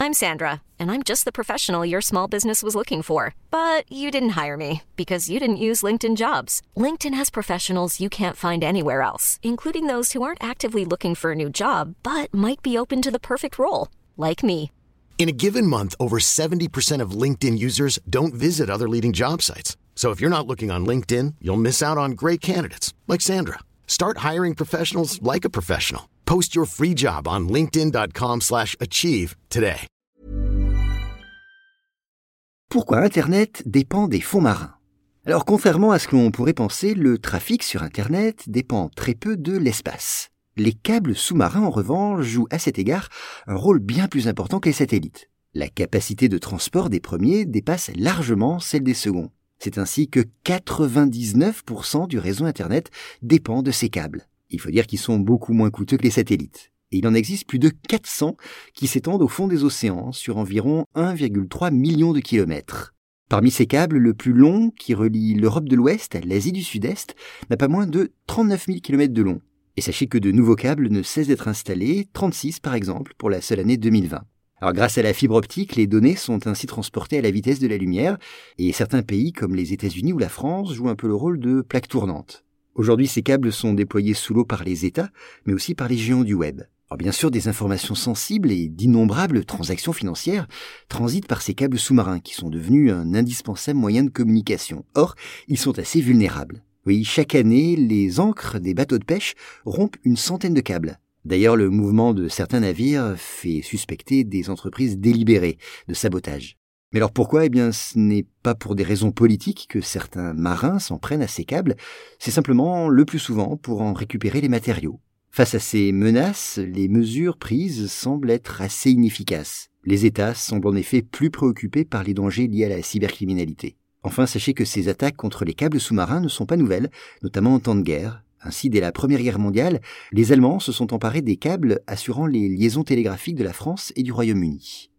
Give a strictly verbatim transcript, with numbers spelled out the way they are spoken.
I'm Sandra, and I'm just the professional your small business was looking for. But you didn't hire me because you didn't use LinkedIn Jobs. LinkedIn has professionals you can't find anywhere else, including those who aren't actively looking for a new job, but might be open to the perfect role, like me. In a given month, over seventy percent of LinkedIn users don't visit other leading job sites. So if you're not looking on LinkedIn, you'll miss out on great candidates like Sandra. Start hiring professionals like a professional. Post your free job on linkedin.com slash achieve today. Pourquoi Internet dépend des fonds marins? Alors, contrairement à ce que l'on pourrait penser, le trafic sur Internet dépend très peu de l'espace. Les câbles sous-marins, en revanche, jouent à cet égard un rôle bien plus important que les satellites. La capacité de transport des premiers dépasse largement celle des seconds. C'est ainsi que quatre-vingt-dix-neuf pour cent du réseau Internet dépend de ces câbles. Il faut dire qu'ils sont beaucoup moins coûteux que les satellites. Et il en existe plus de quatre cents qui s'étendent au fond des océans sur environ un virgule trois million de kilomètres. Parmi ces câbles, le plus long, qui relie l'Europe de l'Ouest à l'Asie du Sud-Est, n'a pas moins de trente-neuf mille kilomètres de long. Et sachez que de nouveaux câbles ne cessent d'être installés, trente-six par exemple, pour la seule année deux mille vingt. Alors grâce à la fibre optique, les données sont ainsi transportées à la vitesse de la lumière, et certains pays comme les États-Unis ou la France jouent un peu le rôle de plaque tournante. Aujourd'hui, ces câbles sont déployés sous l'eau par les États, mais aussi par les géants du web. Alors bien sûr, des informations sensibles et d'innombrables transactions financières transitent par ces câbles sous-marins qui sont devenus un indispensable moyen de communication. Or, ils sont assez vulnérables. Oui, chaque année, les ancres des bateaux de pêche rompent une centaine de câbles. D'ailleurs, le mouvement de certains navires fait suspecter des entreprises délibérées de sabotage. Mais alors pourquoi? Eh bien, ce n'est pas pour des raisons politiques que certains marins s'en prennent à ces câbles, c'est simplement, le plus souvent, pour en récupérer les matériaux. Face à ces menaces, les mesures prises semblent être assez inefficaces. Les États semblent en effet plus préoccupés par les dangers liés à la cybercriminalité. Enfin, sachez que ces attaques contre les câbles sous-marins ne sont pas nouvelles, notamment en temps de guerre. Ainsi, dès la Première Guerre mondiale, les Allemands se sont emparés des câbles assurant les liaisons télégraphiques de la France et du Royaume-Uni.